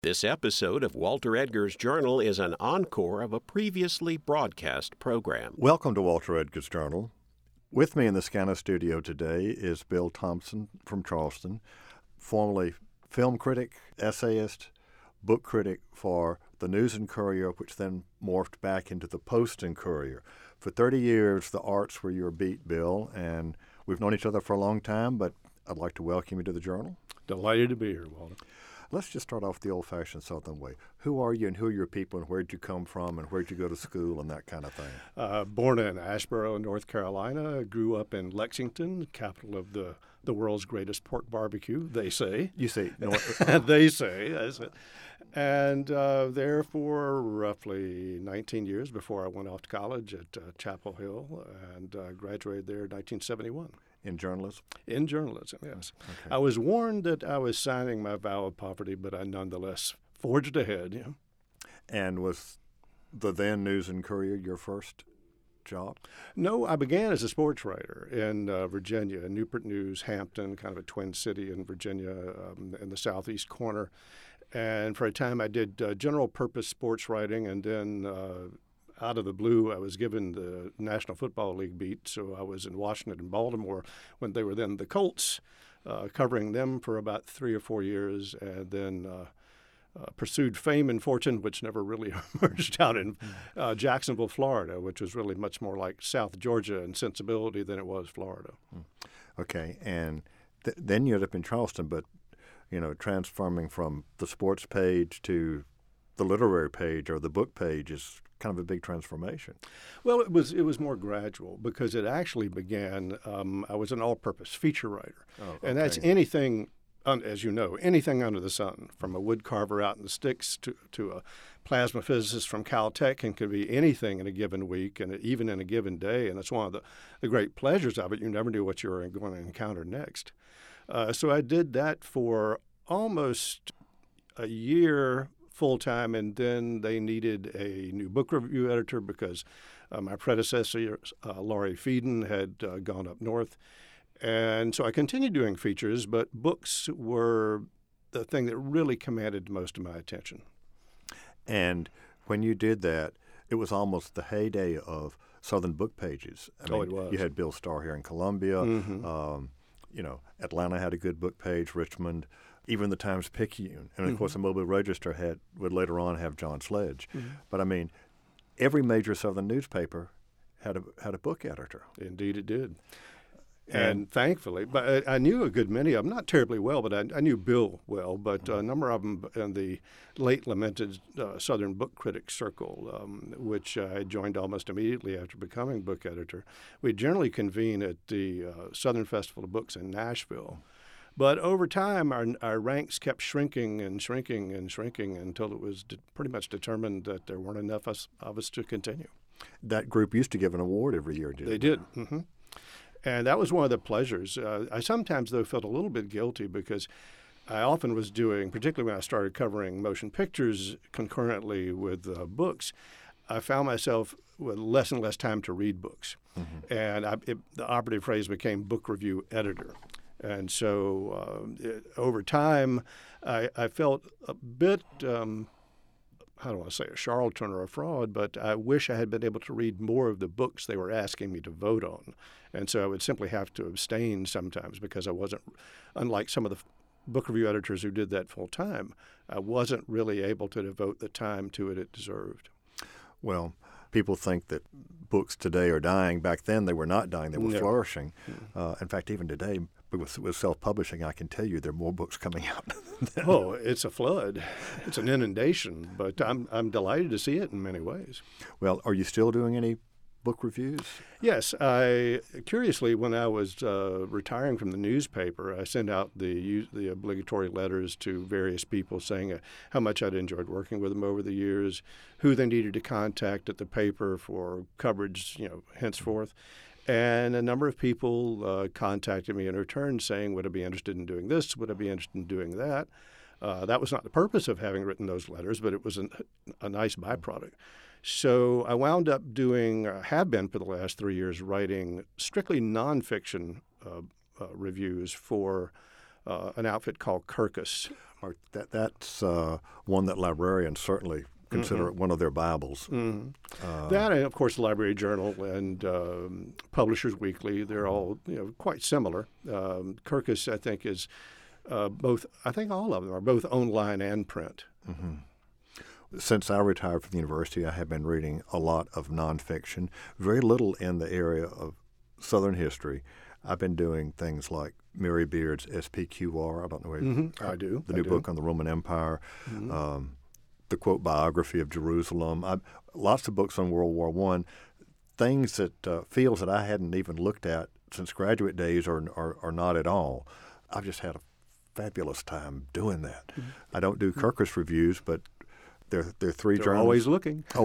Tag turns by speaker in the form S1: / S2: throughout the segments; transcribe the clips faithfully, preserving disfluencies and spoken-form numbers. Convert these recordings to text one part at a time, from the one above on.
S1: This episode of Walter Edgar's Journal is an encore of a previously broadcast program.
S2: Welcome to Walter Edgar's Journal. With me in the Scana studio today is Bill Thompson from Charleston, formerly film critic, essayist, book critic for the News and Courier, which then morphed back into the Post and Courier. For thirty years, the arts were your beat, Bill, and we've known each other for a long time, but I'd like to welcome you to the Journal.
S3: Delighted to be here, Walter.
S2: Let's just start off the old-fashioned Southern way. Who are you and who are your people and where'd you come from and where'd you go to school and that kind of thing?
S3: Uh, born in Asheboro, North Carolina. Grew up in Lexington, capital of the, the world's greatest pork barbecue, they say.
S2: You say North.
S3: They say. That's it. And uh, there for roughly nineteen years before I went off to college at uh, Chapel Hill and uh, graduated there in nineteen seventy-one.
S2: In journalism?
S3: In journalism, yes.
S2: Okay.
S3: I was warned that I was signing my vow of poverty, but I nonetheless forged ahead. You know.
S2: And was the then News and Courier your first job?
S3: No, I began as a sports writer in uh, Virginia, Newport News, Hampton, kind of a twin city in Virginia um, in the southeast corner. And for a time I did uh, general purpose sports writing, and then uh, out of the blue, I was given the National Football League beat, so I was in Washington and Baltimore when they were then the Colts, uh, covering them for about three or four years, and then uh, uh, pursued fame and fortune, which never really emerged out in uh, Jacksonville, Florida, which was really much more like South Georgia in sensibility than it was Florida.
S2: Okay, and th- then you ended up in Charleston, but, you know, transforming from the sports page to the literary page or the book page is kind of a big transformation.
S3: Well, it was it was more gradual because it actually began. Um, I was an all-purpose feature writer,
S2: Oh, okay.
S3: and that's anything, un, as you know, anything under the sun, from a wood carver out in the sticks to to a plasma physicist from Caltech, and could be anything in a given week and even in a given day. And that's one of the, the great pleasures of it. You never knew what you were going to encounter next. Uh, so I did that for almost a year full-time, and then they needed a new book review editor because uh, my predecessor, uh, Laurie Feeden, had uh, gone up north. And so I continued doing features, but books were the thing that really commanded most of my attention.
S2: And when you did that, it was almost the heyday of Southern book pages. I
S3: Oh,
S2: mean,
S3: it was.
S2: You had Bill Starr here in Columbia.
S3: Mm-hmm.
S2: Um, you know, Atlanta had a good book page, Richmond, even the Times-Picayune. And, of
S3: Mm-hmm.
S2: course, the Mobile Register had would later on have John Sledge.
S3: Mm-hmm.
S2: But, I mean, every major Southern newspaper had a had a book editor.
S3: Indeed it did.
S2: And-
S3: And thankfully, but I, I knew a good many of them, not terribly well, but I, I knew Bill well, but uh, a number of them in the late lamented uh, Southern Book Critics Circle, um, which I joined almost immediately after becoming book editor. We generally convene at the uh, Southern Festival of Books in Nashville. But over time, our, our ranks kept shrinking and shrinking and shrinking until it was de- pretty much determined that there weren't enough us, of us to continue.
S2: That group used to give an award every year, didn't
S3: They did. Mm-hmm. And that was one of the pleasures. Uh, I sometimes, though, felt a little bit guilty because I often was doing, particularly when I started covering motion pictures concurrently with uh, books, I found myself with less and less time to read books. Mm-hmm. And I, it, the operative phrase became book review editor. And so uh, it, over time, I, I felt a bit, um, I don't want to say a charlatan or a fraud, but I wish I had been able to read more of the books they were asking me to vote on. And so I would simply have to abstain sometimes because I wasn't, unlike some of the book review editors who did that full time, I wasn't really able to devote the time to it it deserved.
S2: Well, people think that books today are dying. Back then, they were not dying. They were
S3: No.
S2: flourishing. Uh, in fact, even today, with, with self-publishing, I can tell you there are more books coming out. than-
S3: Oh, it's a flood. It's an inundation, but I'm I'm delighted to see it in many ways.
S2: Well, are you still doing any book reviews?
S3: Yes, I curiously, when I was uh, retiring from the newspaper, I sent out the the obligatory letters to various people saying uh, how much I'd enjoyed working with them over the years, who they needed to contact at the paper for coverage, you know, henceforth. And a number of people uh, contacted me in return saying, would I be interested in doing this? Would I be interested in doing that? Uh, that was not the purpose of having written those letters, but it was an, a nice byproduct. So I wound up doing, uh, have been for the last three years, writing strictly nonfiction uh, uh, reviews for uh, an outfit called Kirkus.
S2: Or that that's uh, one that librarians certainly consider
S3: Mm-hmm.
S2: it one of their Bibles.
S3: Mm-hmm.
S2: Uh,
S3: That, and of course, the Library Journal and um, Publishers Weekly, they're all you know quite similar. Um, Kirkus, I think, is uh, both, I think all of them are both online and print.
S2: Mm-hmm. Since I retired from the university, I have been reading a lot of nonfiction, very little in the area of Southern history. I've been doing things like Mary Beard's S P Q R. I don't know where
S3: Mm-hmm. I do.
S2: the
S3: I
S2: new
S3: do.
S2: book on the Roman Empire,
S3: Mhm.
S2: um, the quote biography of Jerusalem. I, lots of books on World War One, things that uh, fields that I hadn't even looked at since graduate days, or or, or not at all. I've just had a fabulous time doing that.
S3: Mm-hmm.
S2: I don't do Kirkus reviews, but they're they're three
S3: They're
S2: journals.
S3: always looking.
S2: Oh,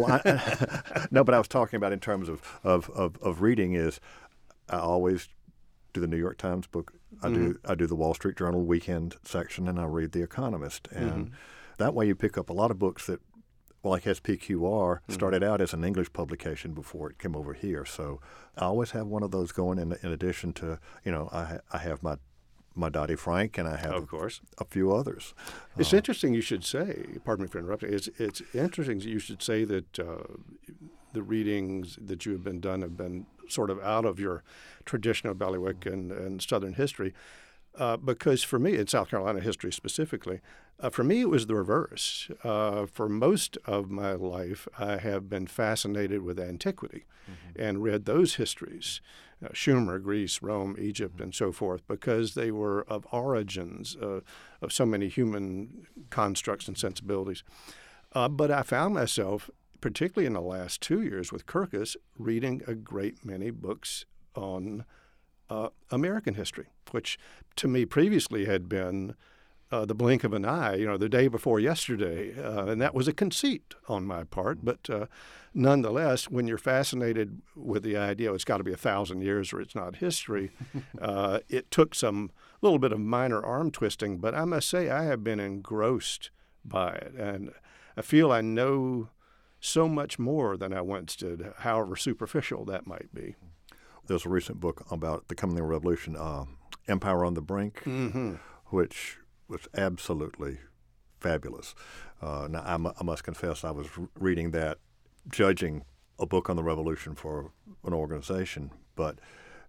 S2: I, no, but I was talking about in terms of, of, of, of reading is I always do the New York Times book. I do
S3: Mm-hmm.
S2: I do the Wall Street Journal weekend section, and I read The Economist. And
S3: Mm-hmm.
S2: that way you pick up a lot of books that, well, like S P Q R,
S3: Mm-hmm.
S2: started out as an English publication before it came over here. So I always have one of those going in, in addition to, you know, I, ha- I have my my Dottie Frank, and I have
S3: Of
S2: a,
S3: course.
S2: a few others.
S3: It's
S2: Uh,
S3: interesting you should say, pardon me for interrupting, it's, it's interesting you should say that uh, the readings that you have been done have been sort of out of your traditional bailiwick and, and Southern history. Uh, because for me, in South Carolina history specifically, uh, for me it was the reverse. Uh, for most of my life, I have been fascinated with antiquity and read those histories, uh, Sumer, Greece, Rome, Egypt, and so forth, because they were of origins uh, of so many human constructs and sensibilities. Uh, but I found myself, particularly in the last two years with Kirkus, reading a great many books on uh, American history, which to me previously had been uh, the blink of an eye, you know, the day before yesterday. Uh, and that was a conceit on my part. But uh, nonetheless, when you're fascinated with the idea, it's got to be a thousand years or it's not history, uh, it took some little bit of minor arm twisting. But I must say, I have been engrossed by it. And I feel I know so much more than I once did, however superficial that might be.
S2: There's a recent book about the coming revolution, uh, Empire on the Brink,
S3: Mm-hmm.
S2: which was absolutely fabulous. Uh, now, I, mu- I must confess, I was r- reading that, judging a book on the revolution for an organization, but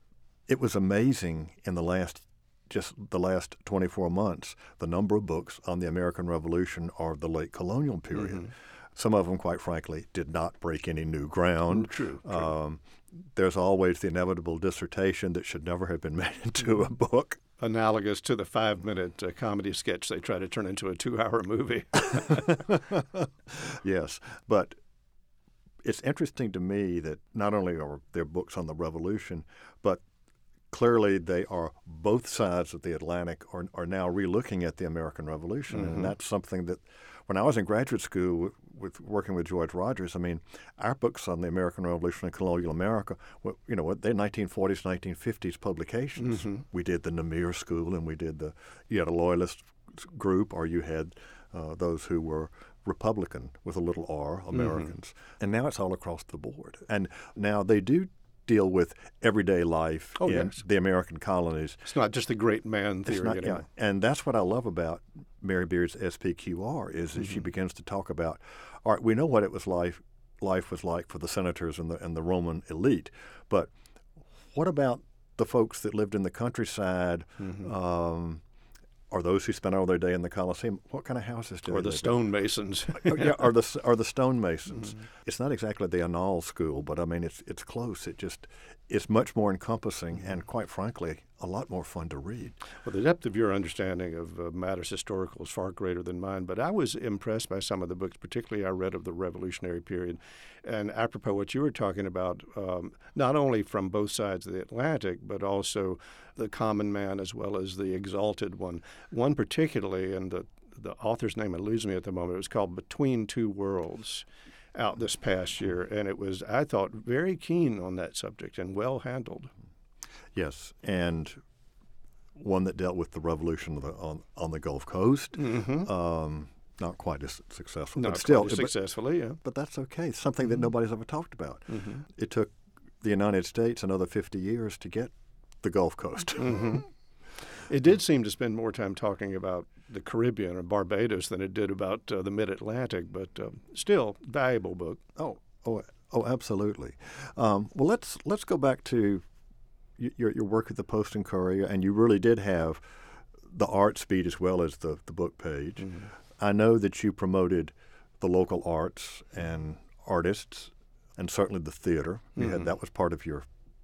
S2: it was amazing in the last, just the last twenty-four months, the number of books on the American Revolution or the late colonial period.
S3: Mm-hmm.
S2: Some of them, quite frankly, did not break any new ground.
S3: True. true.
S2: Um, there's always the inevitable dissertation that should never have been made into a book.
S3: Analogous to the five-minute uh, comedy sketch they try to turn into a two-hour movie.
S2: Yes, but it's interesting to me that not only are there books on the revolution, but clearly they are both sides of the Atlantic are, are now relooking at the American Revolution.
S3: Mm-hmm.
S2: And that's something that when I was in graduate school with, with working with George Rogers, I mean, our books on the American Revolution and colonial America, well, you know, they're nineteen forties, nineteen fifties publications.
S3: Mm-hmm.
S2: We did the Namur School, and we did the, you had a loyalist group, or you had uh, those who were Republican with a little R, Americans. Mm-hmm. And now it's all across the board. And now they do deal with everyday life
S3: Oh,
S2: in
S3: yes.
S2: the American colonies.
S3: It's not just the great man
S2: It's
S3: theory
S2: not-
S3: anymore.
S2: yeah, and that's what I love about Mary Beard's S P Q R is that
S3: Mm-hmm.
S2: she begins to talk about, all right, we know what it was like, life was like for the senators and the and the Roman elite, but what about the folks that lived in the countryside,
S3: Mm-hmm.
S2: um, or those who spent all their day in the Colosseum? What kind of houses did
S3: Or
S2: they
S3: the
S2: live in?
S3: stonemasons.
S2: Oh, yeah, or the or the stonemasons.
S3: Mm-hmm.
S2: It's not exactly the Annales school, but I mean it's it's close. It just it's much more encompassing and, quite frankly, a lot more fun to read.
S3: Well, the depth of your understanding of uh, matters historical is far greater than mine, but I was impressed by some of the books, particularly I read of the Revolutionary period. And apropos what you were talking about, um, not only from both sides of the Atlantic, but also the common man as well as the exalted one. One particularly, and the, the author's name eludes me at the moment, it was called Between Two Worlds, out this past year. And it was, I thought, very keen on that subject and well handled.
S2: Yes, and one that dealt with the revolution of the, on on the Gulf Coast.
S3: Mm-hmm.
S2: Um, not quite as successful,
S3: Not
S2: but still,
S3: quite as
S2: but,
S3: successfully, yeah.
S2: but that's okay. It's something that nobody's ever talked about.
S3: Mm-hmm.
S2: It took the United States another fifty years to get the Gulf Coast.
S3: Mm-hmm. It did seem to spend more time talking about the Caribbean or Barbados than it did about uh, the Mid-Atlantic, but uh, still, valuable book.
S2: Oh, oh, oh, absolutely. Um, well, let's let's go back to y- your your work at the Post and Courier, and you really did have the art speed as well as the, the book page. Mm-hmm. I know that you promoted the local arts and artists, and certainly the theater. You mm-hmm. had that was part of your,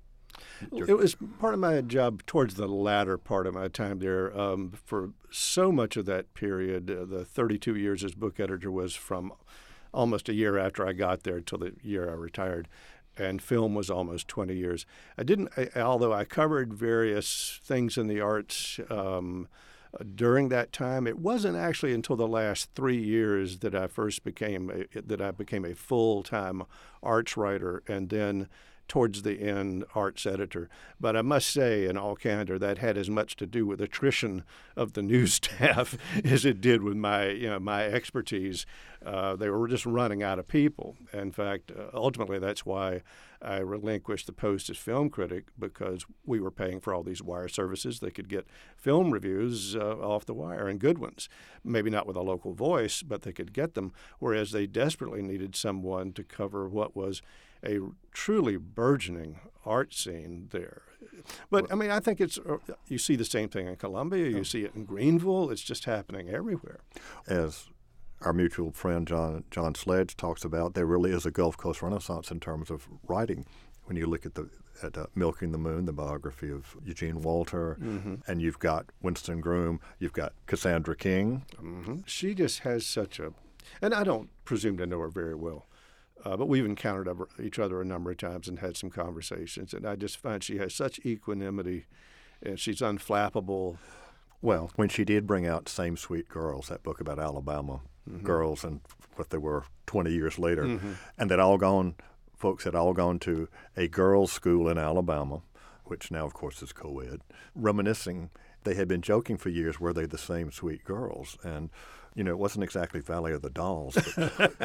S2: your.
S3: It was part of my job towards the latter part of my time there. Um, for so much of that period, uh, the thirty-two years as book editor was from almost a year after I got there till the year I retired. And film was almost twenty years. I didn't, I, although I covered various things in the arts um, during that time, it wasn't actually until the last three years that I first became a, that I became a full-time arts writer, and then towards the end, arts editor. But I must say, in all candor, that had as much to do with attrition of the news staff as it did with my, you know, my expertise. Uh, they were just running out of people. In fact, uh, ultimately, that's why I relinquished the post as film critic, because we were paying for all these wire services. They could get film reviews uh, off the wire, and good ones. Maybe not with a local voice, but they could get them, whereas they desperately needed someone to cover what was a truly burgeoning art scene there. But, I mean, I think it's – you see the same thing in Columbia. You see it in Greenville. It's just happening everywhere.
S2: As our mutual friend John John Sledge talks about, there really is a Gulf Coast Renaissance in terms of writing. When you look at the at uh, Milking the Moon, the biography of Eugene Walter, mm-hmm. and you've got Winston Groom, you've got Cassandra King.
S3: Mm-hmm. She just has such a – and I don't presume to know her very well. Uh, but we've encountered each other a number of times and had some conversations, and I just find she has such equanimity, and she's unflappable.
S2: Well, when she did bring out Same Sweet Girls, that book about Alabama mm-hmm. girls and what they were twenty years later, mm-hmm. and they'd all gone, folks had all gone to a girls' school in Alabama, which now, of course, is co-ed, reminiscing. They had been joking for years, were they the same sweet girls? And, you know, it wasn't exactly Valley of the Dolls. But,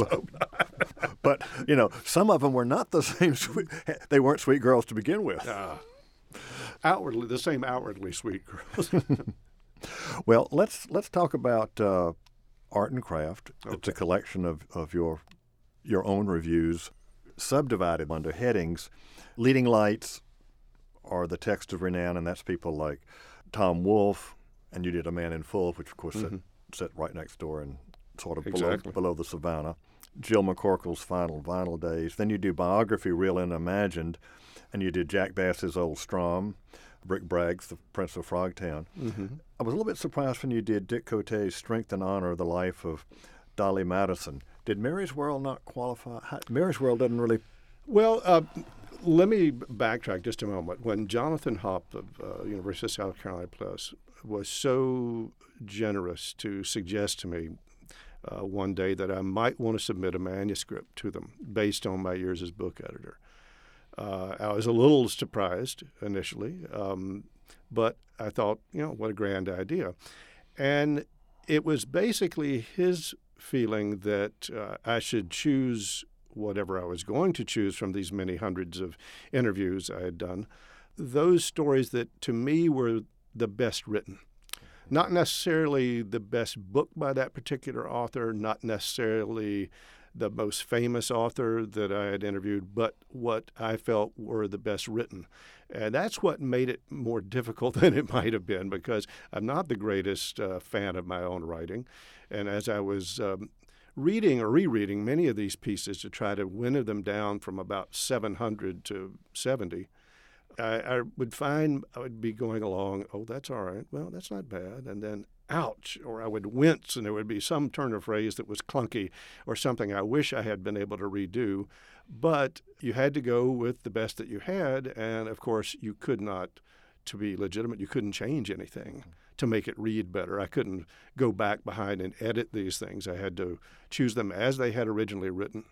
S2: but, but, you know, some of them were not the same sweet. They weren't sweet girls to begin with. Uh,
S3: outwardly, the same outwardly sweet girls.
S2: Well, let's let's talk about uh, Art and Craft.
S3: Okay.
S2: It's a collection of, of your your own reviews, subdivided under headings. Leading lights are the text of renown, and that's people like Tom Wolfe, and you did A Man in Full, which, of course, mm-hmm. set, set right next door and sort of
S3: exactly.
S2: below, below the Savannah. Jill McCorkle's Final Vinyl Days. Then you do biography, Real and Imagined, and you did Jack Bass's Old Strom, Brick Bragg's The Prince of Frogtown. Mm-hmm. I was a little bit surprised when you did Dick Cote's Strength and Honor, The Life of Dolly Madison. Did Mary's World not qualify? Mary's World doesn't really...
S3: Well, uh, let me backtrack just a moment. When Jonathan Hopp of uh, University of South Carolina Plus was so generous to suggest to me uh, one day that I might want to submit a manuscript to them based on my years as book editor, uh, I was a little surprised initially, um, but I thought, you know, what a grand idea. And it was basically his feeling that uh, I should choose whatever I was going to choose from these many hundreds of interviews I had done, those stories that to me were the best written. Not necessarily the best book by that particular author, not necessarily the most famous author that I had interviewed, but what I felt were the best written. And that's what made it more difficult than it might have been, because I'm not the greatest uh, fan of my own writing. And as I was um, reading or rereading many of these pieces to try to winnow them down from about seven hundred to seventy, I, I would find I would be going along, oh, that's all right, well, that's not bad, and then, ouch, or I would wince, and there would be some turn of phrase that was clunky or something I wish I had been able to redo. But you had to go with the best that you had, and, of course, you could not, to be legitimate, you couldn't change anything to make it read better. I couldn't go back behind and edit these things. I had to choose them as they had originally written.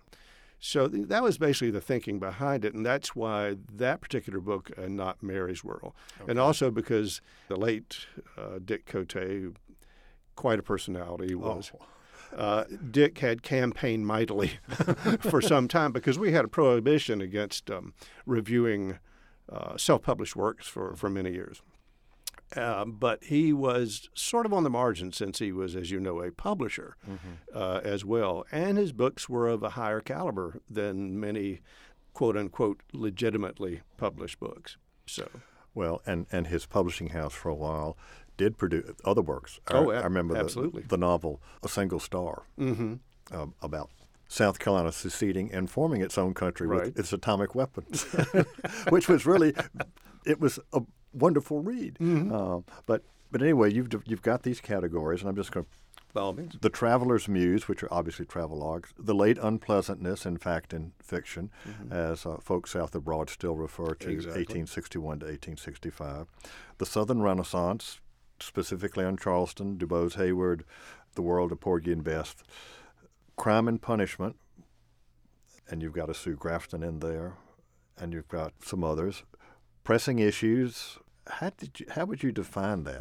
S3: So th- that was basically the thinking behind it, and that's why that particular book and not Mary's World. Okay. And also because the late uh, Dick Cote, quite a personality, was. Oh. Uh, Dick had campaigned mightily for some time because we had a prohibition against um, reviewing uh, self-published works for, for many years. Uh, but he was sort of on the margin since he was, as you know, a publisher mm-hmm. uh, as well. And his books were of a higher caliber than many, quote-unquote, legitimately published books. So,
S2: Well, and, and his publishing house for a while did produce other works. I,
S3: oh,
S2: I remember
S3: absolutely.
S2: The, the novel A Single Star
S3: mm-hmm.
S2: uh, about South Carolina seceding and forming its own country
S3: right.
S2: with its atomic weapons, which was really, it was a wonderful read.
S3: Mm-hmm.
S2: Uh, but but anyway, you've you've got these categories, and I'm just going to.
S3: By all means.
S2: The Traveler's Muse, which are obviously travelogues. The Late Unpleasantness in Fact and Fiction, mm-hmm. as uh, folks south abroad still refer to
S3: exactly.
S2: eighteen sixty-one to eighteen sixty-five. The Southern Renaissance, specifically on Charleston, DuBose Hayward, The World of Porgy and Bess. Crime and Punishment, and you've got a Sue Grafton in there, and you've got some others. Pressing Issues. How did you? How would you define that?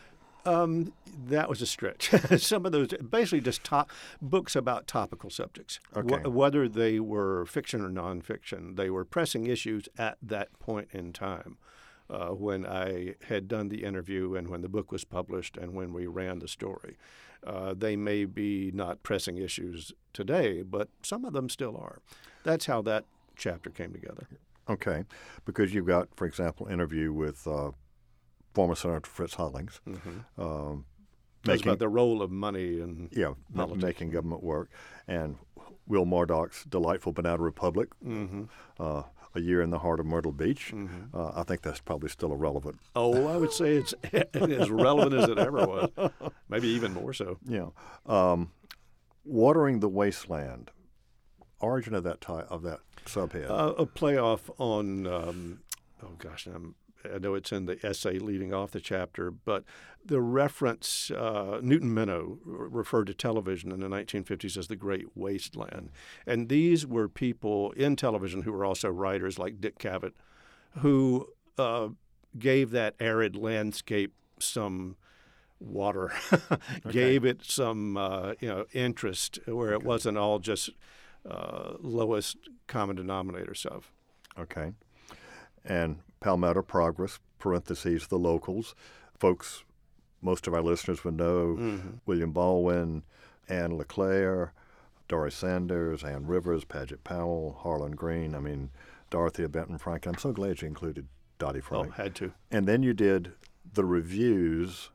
S3: Um, that was a stretch. Some of those, basically, just top books about topical subjects,
S2: okay.
S3: Wh- whether they were fiction or nonfiction. They were pressing issues at that point in time, uh, when I had done the interview and when the book was published and when we ran the story. Uh, they may be not pressing issues today, but some of them still are. That's how that chapter came together.
S2: Okay, because you've got, for example, interview with uh, former Senator Fritz Hollings.
S3: Mm-hmm.
S2: Um,
S3: That's about the role of money and
S2: yeah,
S3: politics.
S2: Making government work, and Will Murdoch's delightful Banana Republic,
S3: mm-hmm.
S2: uh, A Year in the Heart of Myrtle Beach.
S3: Mm-hmm.
S2: Uh, I think that's probably still irrelevant.
S3: Oh, I would say it's as relevant as it ever was, maybe even more so.
S2: Yeah, um, Watering the Wasteland. Origin of that ty- of that subhead.
S3: Uh, a playoff on, um, oh gosh, I'm, I know it's in the essay leading off the chapter, but the reference, uh, Newton Minow referred to television in the nineteen fifties as the Great Wasteland. And these were people in television who were also writers like Dick Cavett, who uh, gave that arid landscape some water, gave it some uh, you know interest where it
S2: okay.
S3: wasn't all just uh, lowest common denominator stuff.
S2: Okay. And Palmetto Progress, parentheses, the locals. Folks, most of our listeners would know
S3: Mm-hmm.
S2: William Baldwin, Anne LeClaire, Doris Sanders, Ann Rivers, Paget Powell, Harlan Green. I mean, Dorothea Benton Franklin. I'm so glad you included Dottie Frank.
S3: Oh, had to.
S2: And then you did the reviews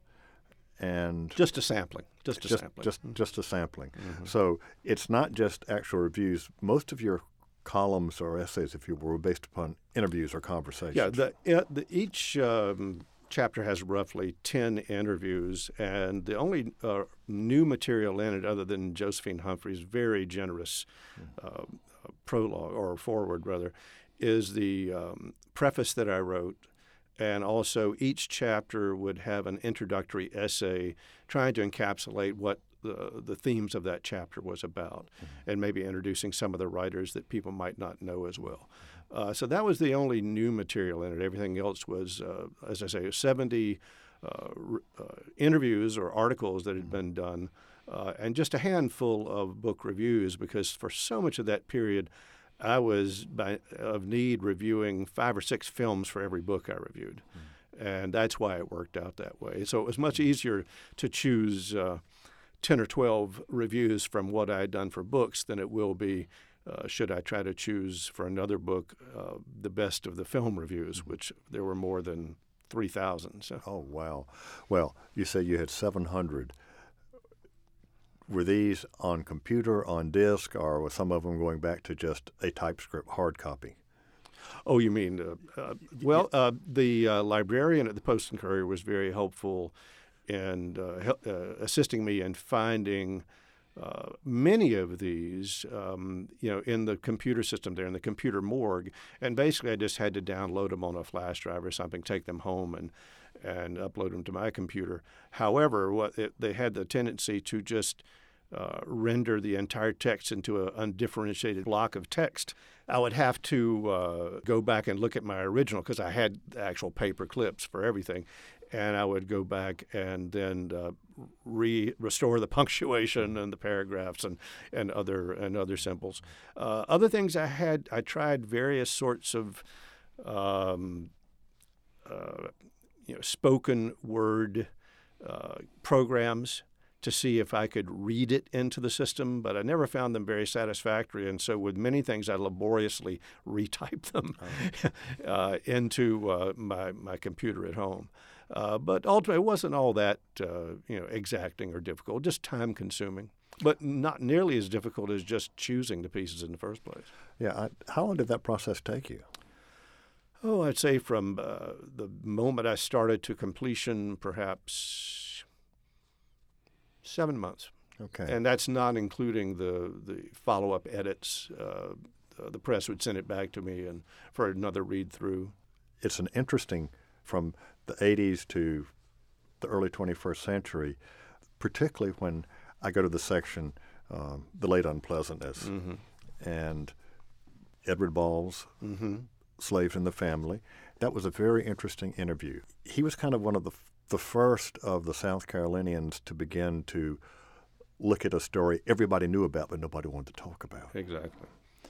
S2: and
S3: Just a sampling. Just a
S2: just,
S3: sampling.
S2: just, just a sampling.
S3: Mm-hmm.
S2: So it's not just actual reviews. Most of your columns or essays, if you will, were based upon interviews or conversations.
S3: Yeah, the, it, the, each um, chapter has roughly ten interviews, and the only uh, new material in it, other than Josephine Humphrey's very generous uh, prologue, or foreword rather, is the um, preface that I wrote. And also each chapter would have an introductory essay trying to encapsulate what the, the themes of that chapter was about, mm-hmm. and maybe introducing some of the writers that people might not know as well. Uh, so that was the only new material in it. Everything else was, uh, as I say, seventy uh, uh, interviews or articles that had been done, uh, and just a handful of book reviews, because for so much of that period, I was, by, of need, reviewing five or six films for every book I reviewed. Mm. And that's why it worked out that way. So it was much easier to choose uh, ten or twelve reviews from what I had done for books than it will be uh, should I try to choose for another book uh, the best of the film reviews, mm. which there were more than three thousand. So.
S2: Oh, wow. Well, you say you had seven hundred. Were these on computer, on disk, or were some of them going back to just a typescript hard copy?
S3: Oh, you mean, uh, uh, well, uh, the uh, librarian at the Post and Courier was very helpful in uh, hel- uh, assisting me in finding uh, many of these, um, you know, in the computer system there, in the computer morgue. And basically I just had to download them on a flash drive or something, take them home and and upload them to my computer. However, what it, they had the tendency to just uh, render the entire text into an undifferentiated block of text. I would have to uh, go back and look at my original, because I had the actual paper clips for everything, and I would go back and then uh, re restore the punctuation and the paragraphs and, and other and other symbols. Uh, other things I had, I tried various sorts of um, uh, you know, spoken word uh, programs to see if I could read it into the system, but I never found them very satisfactory. And so with many things, I laboriously retype them oh. uh, into uh, my, my computer at home. Uh, but ultimately, it wasn't all that uh, you know exacting or difficult, just time-consuming, but not nearly as difficult as just choosing the pieces in the first place.
S2: Yeah. I, how long did that process take you?
S3: Oh, I'd say from uh, the moment I started to completion, perhaps seven months.
S2: Okay.
S3: And that's not including the, the follow-up edits. Uh, the press would send it back to me and for another read-through.
S2: It's an interesting, from the eighties to the early twenty-first century, particularly when I go to the section, um, The Late Unpleasantness, mm-hmm. and Edward Ball's mm-hmm. Slaves in the Family. That was a very interesting interview. He was kind of one of the the first of the South Carolinians to begin to look at a story everybody knew about but nobody wanted to talk about.
S3: Exactly.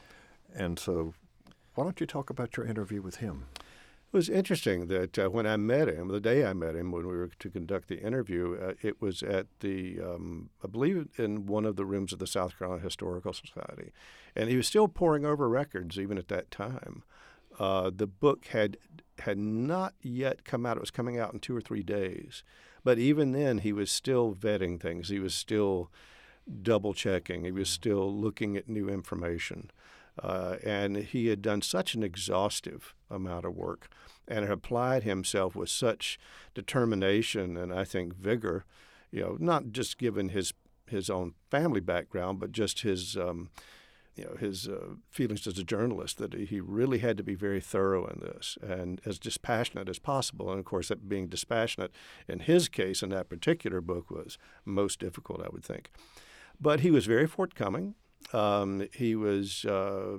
S2: And so why don't you talk about your interview with him?
S3: It was interesting that uh, when I met him, the day I met him when we were to conduct the interview, uh, it was at the, um, I believe, in one of the rooms of the South Carolina Historical Society. And he was still poring over records even at that time. Uh, the book had had not yet come out. It was coming out in two or three days. But even then, he was still vetting things. He was still double-checking. He was still looking at new information. Uh, and he had done such an exhaustive amount of work and had applied himself with such determination and, I think, vigor, you know, not just given his his own family background, but just his um, you know, his uh, feelings as a journalist, that he really had to be very thorough in this and as dispassionate as possible. And, of course, that being dispassionate in his case in that particular book was most difficult, I would think. But he was very forthcoming. Um, he was uh,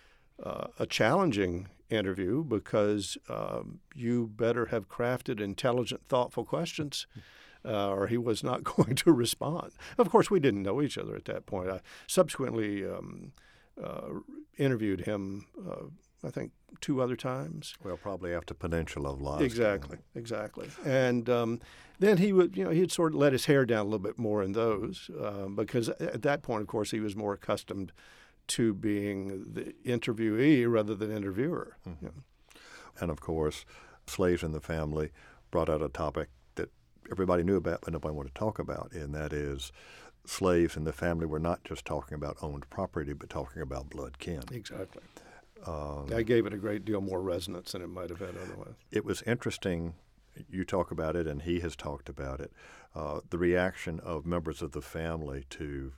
S3: uh, a challenging interview because um, you better have crafted intelligent, thoughtful questions. Uh, or he was not going to respond. Of course, we didn't know each other at that point. I subsequently um, uh, interviewed him, uh, I think, two other times.
S2: Well, probably after Peninsula of Lies.
S3: Exactly, exactly. And um, then he would, you know, he'd sort of let his hair down a little bit more in those um, because at that point, of course, he was more accustomed to being the interviewee rather than interviewer.
S2: Mm-hmm.
S3: You know.
S2: And, of course, Slaves in the Family brought out a topic everybody knew about but nobody wanted to talk about, and that is slaves in the family were not just talking about owned property but talking about blood kin.
S3: Exactly.
S2: Um,
S3: that gave it a great deal more resonance than it might have had otherwise.
S2: It was interesting. You talk about it, and he has talked about it, uh, the reaction of members of the family to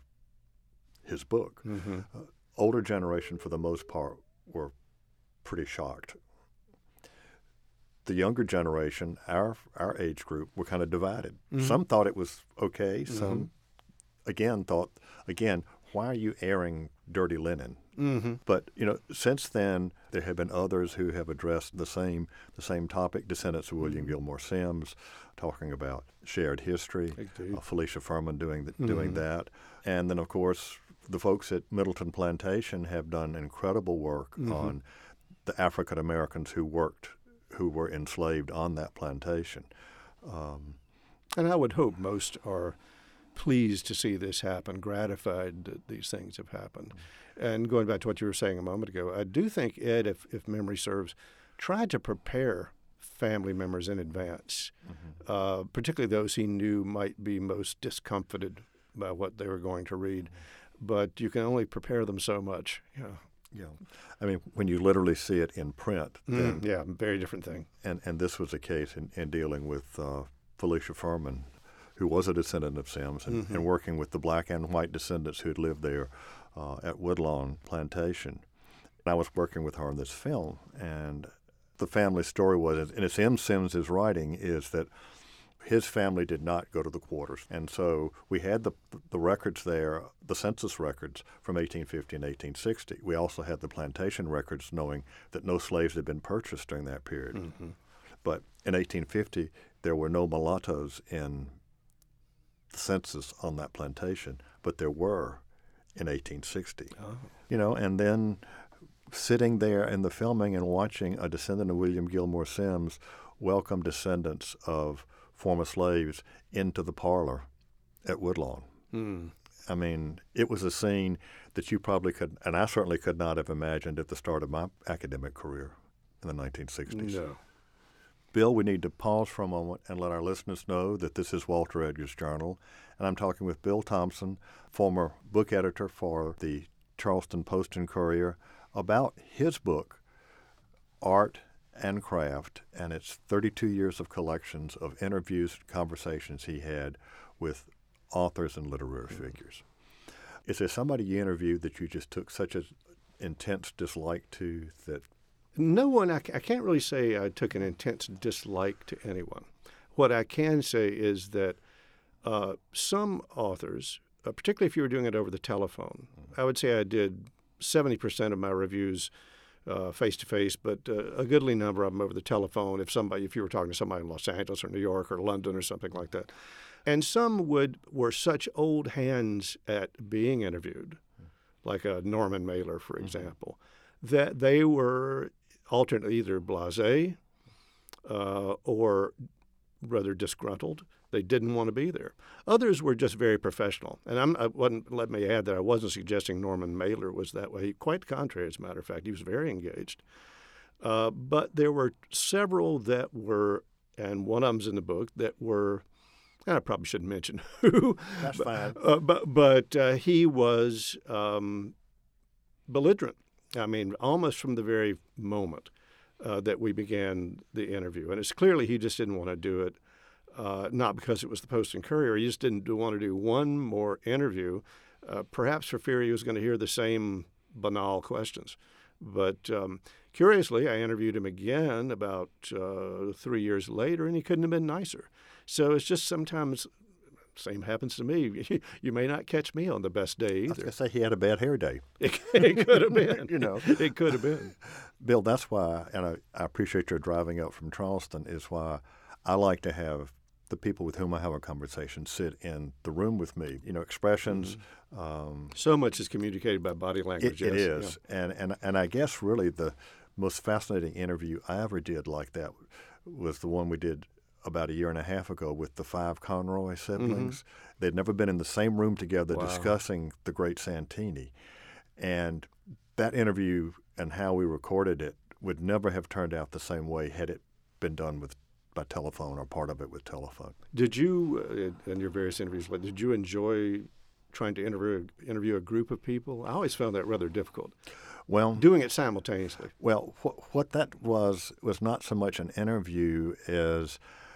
S2: his book. Mm-hmm. Uh, older generation, for the most part, were pretty shocked. The younger generation, our our age group, were kind of divided. Mm-hmm. Some thought it was okay. Mm-hmm. Some, again, thought, again, why are you airing dirty linen? Mm-hmm. But, you know, since then, there have been others who have addressed the same the same topic, descendants of William mm-hmm. Gilmore Simms, talking about shared history, uh, Felicia Furman doing, the, mm-hmm. doing that. And then, of course, the folks at Middleton Plantation have done incredible work mm-hmm. on the African Americans who worked who were enslaved on that plantation. Um,
S3: and I would hope most are pleased to see this happen, gratified that these things have happened. Mm-hmm. And going back to what you were saying a moment ago, I do think Ed, if, if memory serves, tried to prepare family members in advance, mm-hmm. uh, particularly those he knew might be most discomfited by what they were going to read. Mm-hmm. But you can only prepare them so much. You know.
S2: Yeah, I mean, when you literally see it in print, then,
S3: mm, yeah, very different thing.
S2: And and this was a case in, in dealing with uh, Felicia Furman, who was a descendant of Simms, and, mm-hmm. and working with the black and white descendants who had lived there uh, at Woodlawn Plantation. And I was working with her on this film, and the family story was, and it's M. Simms's writing, is that his family did not go to the quarters. And so we had the the records there, the census records from eighteen fifty and eighteen sixty. We also had the plantation records knowing that no slaves had been purchased during that period. Mm-hmm. But in eighteen fifty, there were no mulattoes in the census on that plantation, but there were in eighteen sixty. Oh. You know, and then sitting there in the filming and watching a descendant of William Gilmore Simms welcome descendants of former slaves into the parlor at Woodlawn.
S3: Mm.
S2: I mean, it was a scene that you probably could, and I certainly could not have imagined at the start of my academic career in the nineteen sixties.
S3: No.
S2: Bill, we need to pause for a moment and let our listeners know that this is Walter Edgar's Journal, and I'm talking with Bill Thompson, former book editor for the Charleston Post and Courier, about his book, Art and Craft, and it's thirty-two years of collections of interviews and conversations he had with authors and literary mm-hmm. figures. Is there somebody you interviewed that you just took such an intense dislike to that?
S3: No one, I, I can't really say I took an intense dislike to anyone. What I can say is that uh, some authors, uh, particularly if you were doing it over the telephone, mm-hmm. I would say I did seventy percent of my reviews uh, face-to-face, but uh, a goodly number of them over the telephone if somebody, if you were talking to somebody in Los Angeles or New York or London or something like that. And some would were such old hands at being interviewed, like a Norman Mailer, for example, mm-hmm. that they were alternately either blasé uh, or rather disgruntled. They didn't want to be there. Others were just very professional. And I'm, I wasn't, let me add that I wasn't suggesting Norman Mailer was that way. Quite the contrary, as a matter of fact. He was very engaged. Uh, but there were several that were, and one of them's in the book, that were, and I probably shouldn't mention who.
S2: That's
S3: but,
S2: fine.
S3: Uh, but but uh, he was um, belligerent. I mean, almost from the very moment uh, that we began the interview. And it's clearly he just didn't want to do it, uh, not because it was the Post and Courier. He just didn't want to do one more interview, uh, perhaps for fear he was going to hear the same banal questions. But um, curiously, I interviewed him again about uh, three years later, and he couldn't have been nicer. So it's just sometimes, same happens to me. You may not catch me on the best day either.
S2: I was going to say he had a bad hair day.
S3: It, it could have been.
S2: You know,
S3: it could have been.
S2: Bill, that's why, and I, I appreciate your driving up from Charleston, is why I like to have the people with whom I have a conversation sit in the room with me. You know, expressions.
S3: Mm-hmm.
S2: Um,
S3: so much is communicated by body language.
S2: It, it
S3: yes.
S2: is.
S3: Yeah.
S2: And, and, and I guess really the most fascinating interview I ever did like that was the one we did about a year and a half ago with the five Conroy siblings. Mm-hmm. They'd never been in the same room together wow. discussing the great Santini. And that interview and how we recorded it would never have turned out the same way had it been done with by telephone or part of it with telephone.
S3: Did you, uh, in your various interviews, did you enjoy trying to interview, interview a group of people? I always found that rather difficult.
S2: Well,
S3: doing it simultaneously.
S2: Well, wh- what that was was not so much an interview as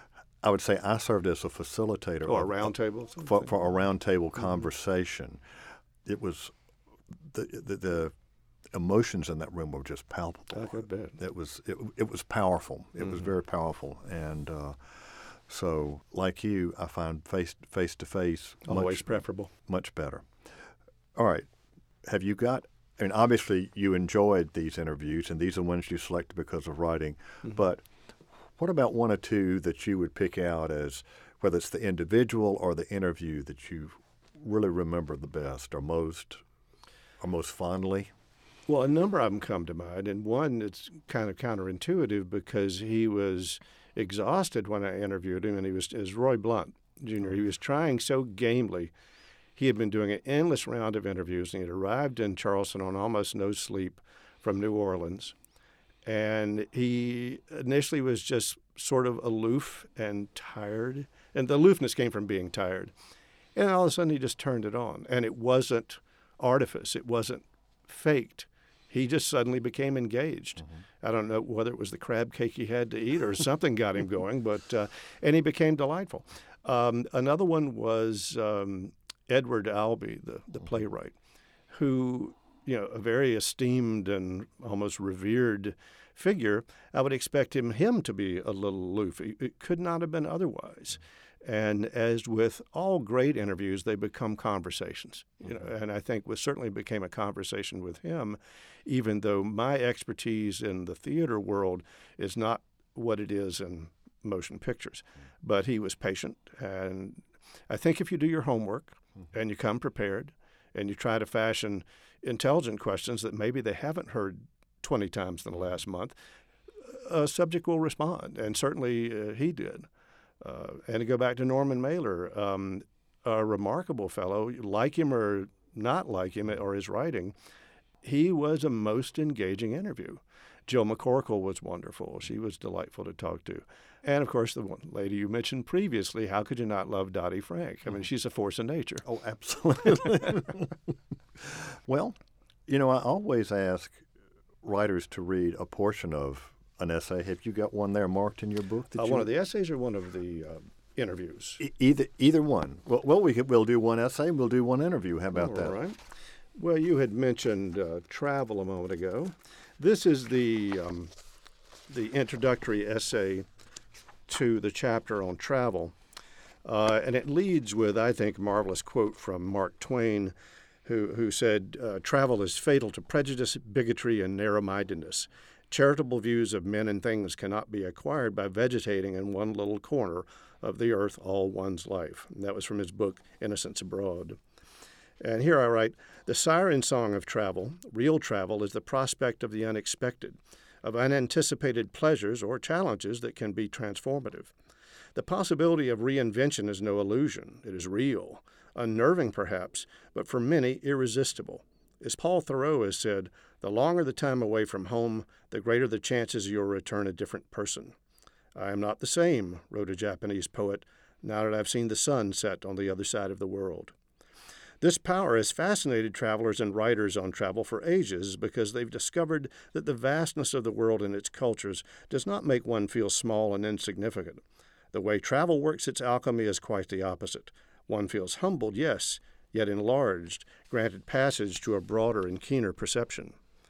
S2: I would say I served as a facilitator.
S3: Or a round table?
S2: For, for a round table mm-hmm. conversation. It was, the, the the emotions in that room were just palpable.
S3: I could bet.
S2: It was, it, it was powerful. It mm-hmm. was very powerful. And uh, so, like you, I find face, face to face
S3: always
S2: much,
S3: preferable.
S2: Much better. All right. Have you got, I mean, obviously you enjoyed these interviews, and these are ones you selected because of writing, mm-hmm. but what about one or two that you would pick out as, whether it's the individual or the interview, that you really remember the best or most, or most fondly?
S3: Well, a number of them come to mind, and one that's kind of counterintuitive because he was exhausted when I interviewed him, and he was is Roy Blunt, Junior He was trying so gamely. He had been doing an endless round of interviews, and he had arrived in Charleston on almost no sleep from New Orleans. And he initially was just sort of aloof and tired. And the aloofness came from being tired. And all of a sudden he just turned it on. And it wasn't artifice. It wasn't faked. He just suddenly became engaged. Mm-hmm. I don't know whether it was the crab cake he had to eat or something got him going, but uh, and he became delightful. Um, another one was um, Edward Albee, the, the mm-hmm. playwright, who, you know, a very esteemed and almost revered figure. I would expect him him to be a little aloof. It could not have been otherwise. And as with all great interviews, they become conversations. You know, and I think it certainly became a conversation with him, even though my expertise in the theater world is not what it is in motion pictures. But he was patient, and I think if you do your homework and you come prepared and you try to fashion intelligent questions that maybe they haven't heard twenty times in the last month, a subject will respond, and certainly uh, he did. Uh, and to go back to Norman Mailer, um, a remarkable fellow, like him or not like him or his writing, he was a most engaging interview. Jill McCorkle was wonderful. She was delightful to talk to. And, of course, the one lady you mentioned previously, how could you not love Dottie Frank? I mean, she's a force of nature.
S2: Oh, absolutely. Well, you know, I always ask writers to read a portion of an essay. Have you got one there marked in your book? That
S3: Uh,
S2: you...
S3: one of the essays or one of the uh, interviews?
S2: E- either either one. Well, well we could, we'll do one essay, we'll do one interview. How about
S3: All
S2: that?
S3: right. Well, you had mentioned uh, travel a moment ago. This is the um, the introductory essay to the chapter on travel, uh, and it leads with, I think, a marvelous quote from Mark Twain, who who said, uh, "Travel is fatal to prejudice, bigotry, and narrow-mindedness. Charitable views of men and things cannot be acquired by vegetating in one little corner of the earth all one's life." And that was from his book, Innocents Abroad. And here I write, "The siren song of travel, real travel, is the prospect of the unexpected, of unanticipated pleasures or challenges that can be transformative. The possibility of reinvention is no illusion. It is real, unnerving perhaps, but for many irresistible. As Paul Thoreau has said, the longer the time away from home, the greater the chances of your return a different person. I am not the same," wrote a Japanese poet, "now that I've seen the sun set on the other side of the world." This power has fascinated travelers and writers on travel for ages because they've discovered that the vastness of the world and its cultures does not make one feel small and insignificant. The way travel works its alchemy is quite the opposite. One feels humbled, yes, yet enlarged, granted passage to a broader and keener perception.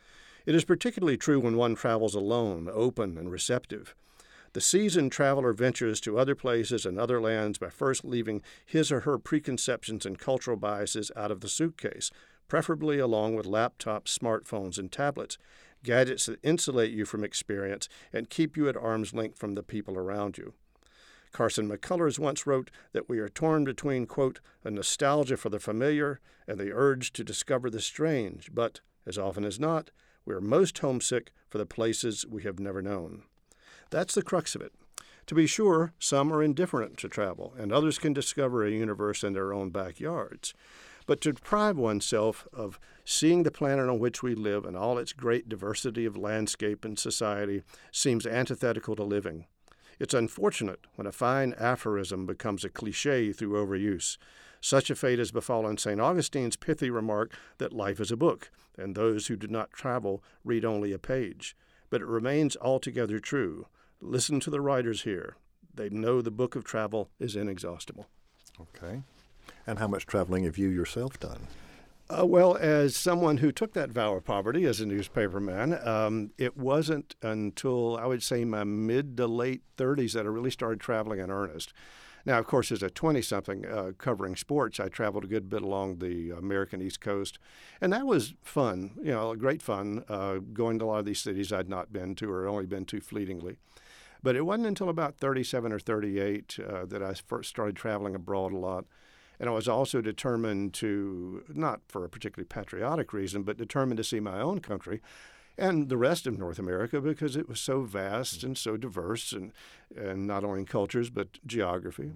S3: It is particularly true when one travels alone, open and receptive. The seasoned traveler ventures to other places and other lands by first leaving his or her preconceptions and cultural biases out of the suitcase, preferably along with laptops, smartphones, and tablets, gadgets that insulate you from experience and keep you at arm's length from the people around you. Carson McCullers once wrote that we are torn between, quote, a nostalgia for the familiar and the urge to discover the strange, but, as often as not, we are most homesick for the places we have never known. That's the crux of it. To be sure, some are indifferent to travel, and others can discover a universe in their own backyards. But to deprive oneself of seeing the planet on which we live and all its great diversity of landscape and society seems antithetical to living. It's unfortunate when a fine aphorism becomes a cliché through overuse. Such a fate has befallen Saint Augustine's pithy remark that life is a book, and those who do not travel read only a page. But it remains altogether true. Listen to the writers here. They know the book of travel is inexhaustible.
S2: Okay. And how much traveling have you yourself done?
S3: Uh, well, as someone who took that vow of poverty as a newspaperman, um, it wasn't until, I would say, my mid to late thirties that I really started traveling in earnest. Now, of course, as a twenty-something uh, covering sports, I traveled a good bit along the American East Coast, and that was fun, you know, great fun, uh, going to a lot of these cities I'd not been to or only been to fleetingly. But it wasn't until about thirty-seven or thirty-eight uh, that I first started traveling abroad a lot. And I was also determined to, not for a particularly patriotic reason, but determined to see my own country and the rest of North America because it was so vast and so diverse, and, and not only in cultures but geography.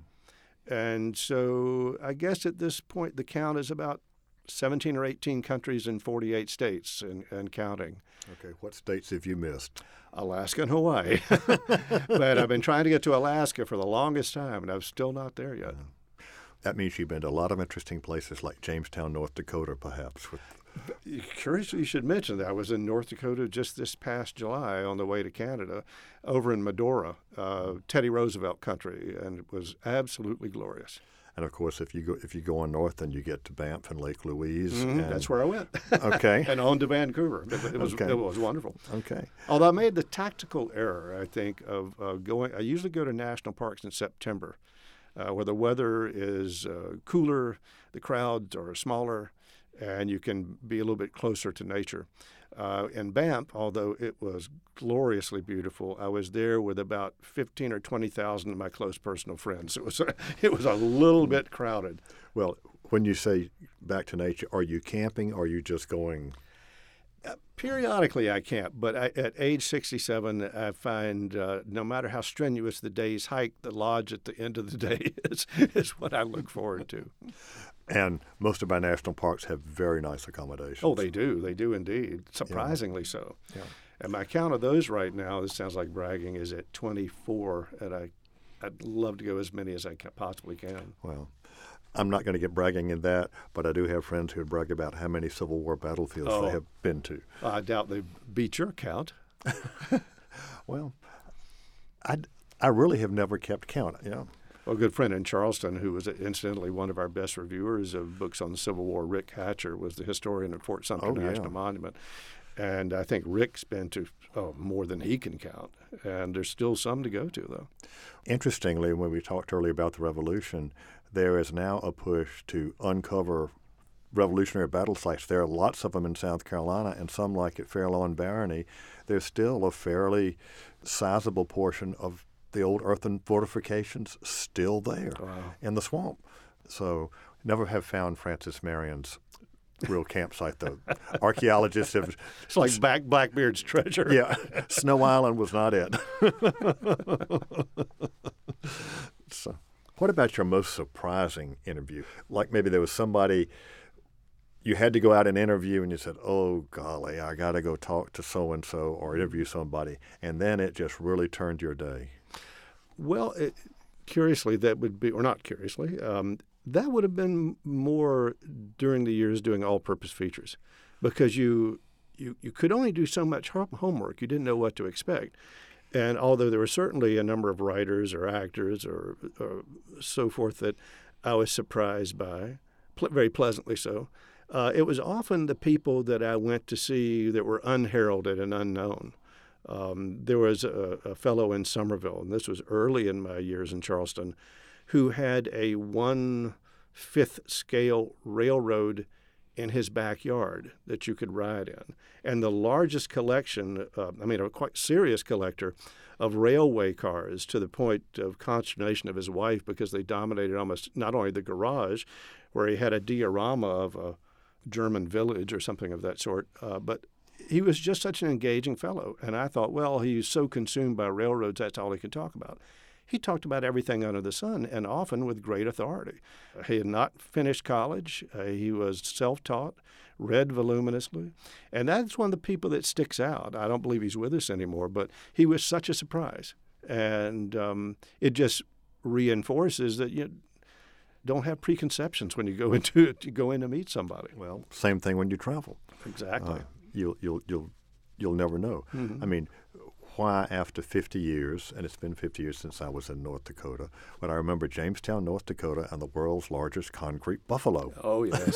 S3: And so I guess at this point the count is about seventeen or eighteen countries in forty-eight states and, and counting.
S2: Okay, what states have you missed?
S3: Alaska and Hawaii. But I've been trying to get to Alaska for the longest time, and I'm still not there yet.
S2: That means you've been to a lot of interesting places like Jamestown, North Dakota, perhaps. With...
S3: Curious you should mention that. I was in North Dakota just this past July on the way to Canada, over in Medora, uh, Teddy Roosevelt country, and it was absolutely glorious.
S2: And of course, if you go if you go on north, then you get to Banff and Lake Louise.
S3: Mm-hmm.
S2: And...
S3: That's where I went.
S2: Okay.
S3: And on to Vancouver. It, it was
S2: okay.
S3: it was wonderful.
S2: Okay.
S3: Although I made the tactical error, I think, of uh, going. I usually go to national parks in September, uh, where the weather is uh, cooler, the crowds are smaller, and you can be a little bit closer to nature. Uh, in Banff, although it was gloriously beautiful, I was there with about fifteen or twenty thousand of my close personal friends. It was a, it was a little bit crowded.
S2: Well, when you say back to nature, are you camping or are you just going?
S3: Uh, periodically, I can't, but I, at age sixty-seven, I find uh, no matter how strenuous the day's hike, the lodge at the end of the day is, is what I look forward to.
S2: And most of our national parks have very nice accommodations.
S3: Oh, they do. They do indeed. Surprisingly yeah. so.
S2: Yeah.
S3: And my count of those right now, this sounds like bragging, is at twenty-four, and I, I'd love to go as many as I can, possibly can.
S2: Well, I'm not going to get bragging in that, but I do have friends who would brag about how many Civil War battlefields
S3: oh,
S2: they have been to.
S3: I doubt they beat your count.
S2: Well, I, I really have never kept count. Yeah.
S3: Well, a good friend in Charleston, who was incidentally one of our best reviewers of books on the Civil War, Rick Hatcher, was the historian at Fort Sumter
S2: oh,
S3: National
S2: yeah.
S3: Monument. And I think Rick's been to oh, more than he can count. And there's still some to go to, though.
S2: Interestingly, when we talked earlier about the Revolution, there is now a push to uncover Revolutionary battle sites. There are lots of them in South Carolina, and some, like at Fair Lawn Barony, there's still a fairly sizable portion of the old earthen fortifications still there
S3: wow.
S2: in the swamp. So never have found Francis Marion's real campsite, though. Archaeologists have...
S3: It's like back Blackbeard's treasure.
S2: Yeah. Snow Island was not it. So, what about your most surprising interview? Like maybe there was somebody you had to go out and interview and you said, oh, golly, I got to go talk to so-and-so or interview somebody. And then it just really turned your day.
S3: Well, it, curiously, that would be, or not curiously, um, that would have been more during the years doing all-purpose features, because you, you you could only do so much homework. You didn't know what to expect. And although there were certainly a number of writers or actors or, or so forth that I was surprised by, pl- very pleasantly so, uh, it was often the people that I went to see that were unheralded and unknown. Um, there was a, a fellow in Somerville, and this was early in my years in Charleston, who had a one-fifth scale railroad in his backyard that you could ride in. And the largest collection, uh, I mean, a quite serious collector of railway cars, to the point of consternation of his wife, because they dominated almost not only the garage, where he had a diorama of a German village or something of that sort, uh, but he was just such an engaging fellow. And I thought, well, he's so consumed by railroads, that's all he could talk about. He talked about everything under the sun, and often with great authority. He had not finished college. Uh, he was self-taught, read voluminously. And that's one of the people that sticks out. I don't believe he's with us anymore, but he was such a surprise. And um, it just reinforces that you don't have preconceptions when you go into it, you go in to meet somebody.
S2: Well, same thing when you travel.
S3: Exactly.
S2: Uh, you'll, you'll, you'll, you'll never know.
S3: Mm-hmm.
S2: I mean, why after fifty years, and it's been fifty years since I was in North Dakota, when I remember Jamestown, North Dakota, and the world's largest concrete buffalo.
S3: Oh, yes.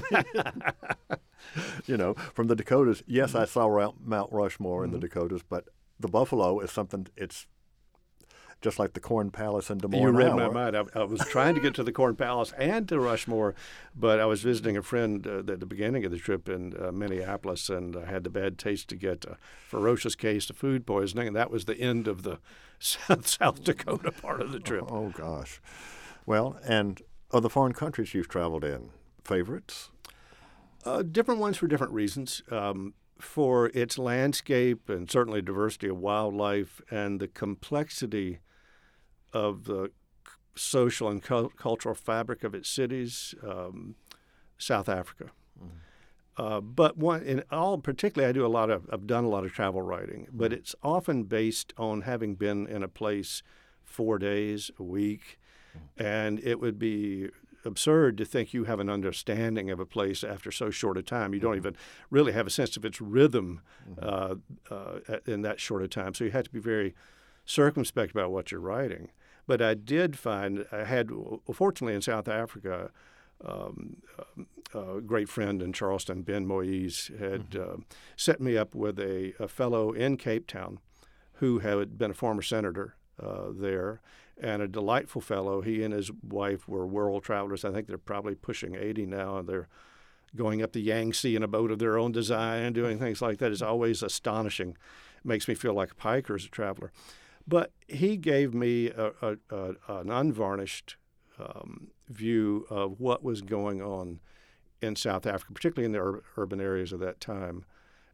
S2: You know, from the Dakotas, yes, I saw Mount Rushmore
S3: mm-hmm.
S2: in the Dakotas, but the buffalo is something, it's just like the Corn Palace in Des Moines,
S3: You read
S2: Iowa.
S3: my mind. I, I was trying to get to the Corn Palace and to Rushmore, but I was visiting a friend uh, at the beginning of the trip in uh, Minneapolis, and I had the bad taste to get a ferocious case of food poisoning, and that was the end of the South, South Dakota part of the trip.
S2: Oh, gosh. Well, and other foreign countries you've traveled in, favorites?
S3: Uh, different ones for different reasons. Um, for its landscape and certainly diversity of wildlife and the complexity of the social and cu- cultural fabric of its cities, um, South Africa. Mm-hmm. Uh, but one, in all, particularly, I do a lot of, I've done a lot of travel writing, but mm-hmm. it's often based on having been in a place four days, a week, mm-hmm. and it would be absurd to think you have an understanding of a place after so short a time. You don't mm-hmm. even really have a sense of its rhythm mm-hmm. uh, uh, in that short a time. So you have to be very circumspect about what you're writing. But I did find, I had, fortunately in South Africa, um, a great friend in Charleston, Ben Moise, had mm-hmm. uh, set me up with a, a fellow in Cape Town who had been a former senator uh, there, and a delightful fellow. He and his wife were world travelers. I think they're probably pushing eighty now, and they're going up the Yangtze in a boat of their own design and doing things like that. Is always astonishing. It makes me feel like a piker as a traveler. But he gave me a, a, a, an unvarnished um, view of what was going on in South Africa, particularly in the ur- urban areas of that time.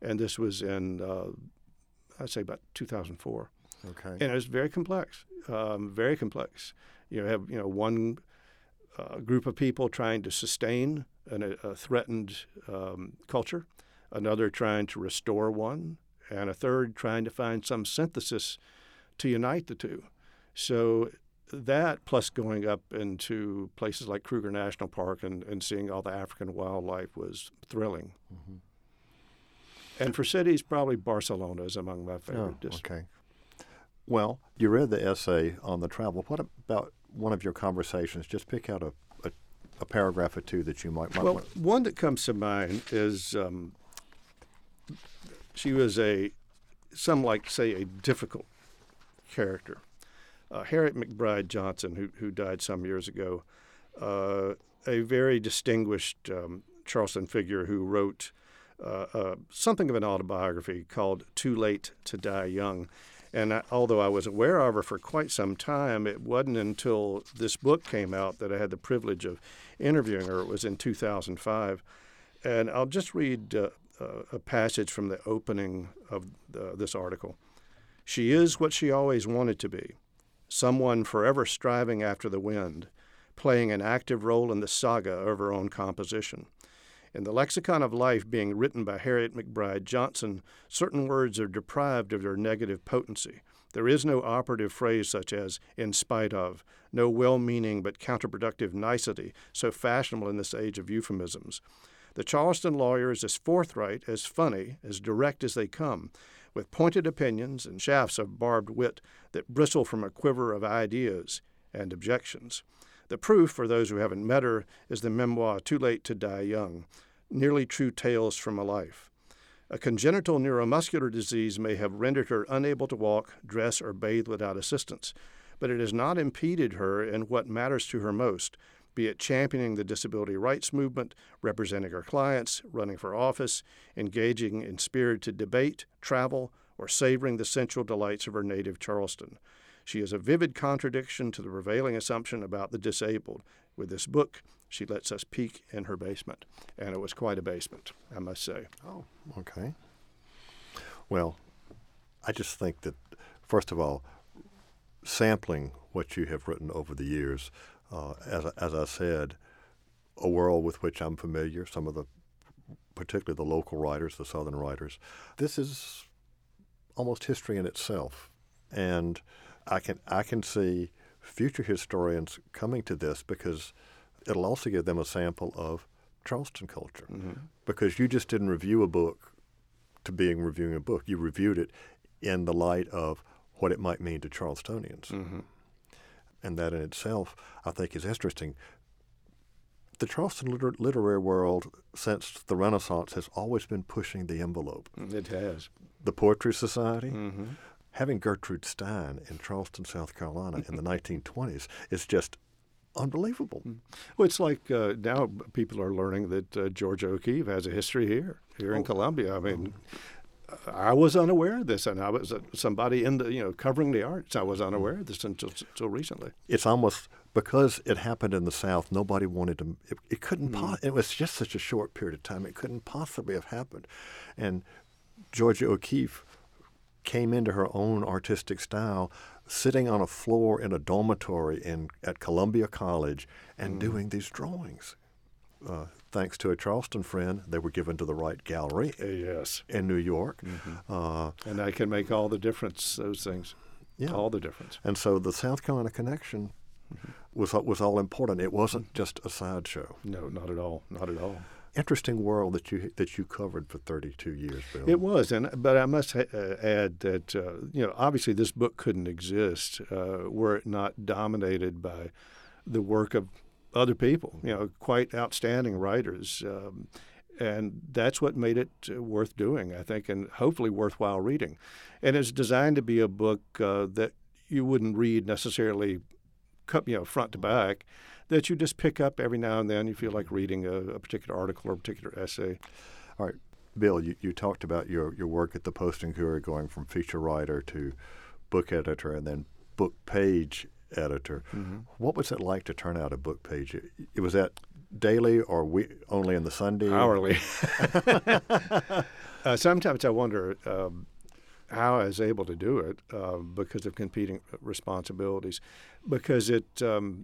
S3: And this was in, uh, I'd say, about two thousand four.
S2: Okay.
S3: And it was very complex, um, very complex. You have, you know, one uh, group of people trying to sustain an, a threatened um, culture, another trying to restore one, and a third trying to find some synthesis to unite the two. So that, plus going up into places like Kruger National Park and, and seeing all the African wildlife, was thrilling.
S2: Mm-hmm.
S3: And for cities, probably Barcelona is among my
S2: Oh,
S3: favorite districts.
S2: okay. Well, you read the essay on the travel. What about one of your conversations? Just pick out a, a, a paragraph or two that you might, might
S3: Well,
S2: want.
S3: one that comes to mind is um, she was a, some like say, a difficult character. Uh, Harriet McBride Johnson, who, who died some years ago, uh, a very distinguished um, Charleston figure who wrote uh, uh, something of an autobiography called Too Late to Die Young. And I, although I was aware of her for quite some time, it wasn't until this book came out that I had the privilege of interviewing her. It was in two thousand five. And I'll just read uh, uh, a passage from the opening of uh, this article. She is what she always wanted to be, someone forever striving after the wind, playing an active role in the saga of her own composition. In the lexicon of life being written by Harriet McBride Johnson, certain words are deprived of their negative potency. There is no operative phrase such as in spite of, no well-meaning but counterproductive nicety so fashionable in this age of euphemisms. The Charleston lawyer is as forthright, as funny, as direct as they come, with pointed opinions and shafts of barbed wit that bristle from a quiver of ideas and objections. The proof, for those who haven't met her, is the memoir Too Late to Die Young, nearly true tales from a life. A congenital neuromuscular disease may have rendered her unable to walk, dress, or bathe without assistance, but it has not impeded her in what matters to her most, be it championing the disability rights movement, representing her clients, running for office, engaging in spirited debate, travel, or savoring the sensual delights of her native Charleston. She is a vivid contradiction to the prevailing assumption about the disabled. With this book, she lets us peek in her basement. And it was quite a basement, I must say.
S2: Oh, okay. Well, I just think that, first of all, sampling what you have written over the years, uh, as, as I said, a world with which I'm familiar, some of the, particularly the local writers, the Southern writers, this is almost history in itself. And I can I can see future historians coming to this because it'll also give them a sample of Charleston culture. Mm-hmm. Because you just didn't review a book to being reviewing a book. You reviewed it in the light of what it might mean to Charlestonians. Mm-hmm. And that in itself, I think, is interesting. The Charleston liter- literary world, since the Renaissance, has always been pushing the envelope.
S3: It has.
S2: The Poetry Society,
S3: Mm-hmm.
S2: having Gertrude Stein in Charleston, South Carolina in the nineteen twenties is just unbelievable.
S3: Well, it's like uh, now people are learning that uh, Georgia O'Keeffe has a history here, here
S2: Oh.
S3: in Columbia. I mean, I was unaware of this, and I was uh, somebody in the, you know, covering the arts. I was unaware of this until, until recently.
S2: It's almost, because it happened in the South, nobody wanted to, it, it couldn't,
S3: Mm.
S2: po- it was just such a short period of time, it couldn't possibly have happened. And Georgia O'Keeffe came into her own artistic style, sitting on a floor in a dormitory in at Columbia College and mm. doing these drawings. Uh, thanks to a Charleston friend, they were given to the Wright Gallery
S3: uh, yes.
S2: in New York.
S3: Mm-hmm.
S2: Uh,
S3: and that can make all the difference, those things.
S2: Yeah.
S3: All the difference.
S2: And so the South Carolina connection mm-hmm. was was all important. It wasn't just a sideshow.
S3: No, not at all. Not at all.
S2: Interesting world that you that you covered for thirty-two years, Bill.
S3: It was, and but I must ha- uh, add that uh, you know obviously this book couldn't exist uh, were it not dominated by the work of other people. You know, quite outstanding writers, um, and that's what made it uh, worth doing, I think, and hopefully worthwhile reading. And it's designed to be a book uh, that you wouldn't read necessarily, you know, front to back, that you just pick up every now and then. You feel like reading a, a particular article or a particular essay.
S2: All right. Bill, you, you talked about your, your work at the Post-Inquirer, going from feature writer to book editor and then book page editor. Mm-hmm. What was it like to turn out a book page? It, it was that daily or we, only in the Sunday?
S3: Hourly. uh, Uh, sometimes I wonder um, how I was able to do it uh, because of competing responsibilities, because it um,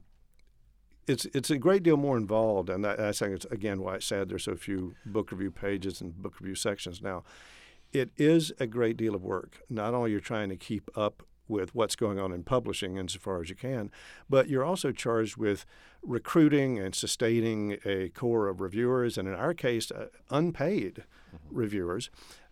S3: it's it's a great deal more involved, and I, I think it's again why it's sad there's so few book review pages and book review sections now. It is a great deal of work. Not only you're trying to keep up with what's going on in publishing insofar as you can, but you're also charged with recruiting and sustaining a core of reviewers, and in our case, uh, unpaid mm-hmm. reviewers.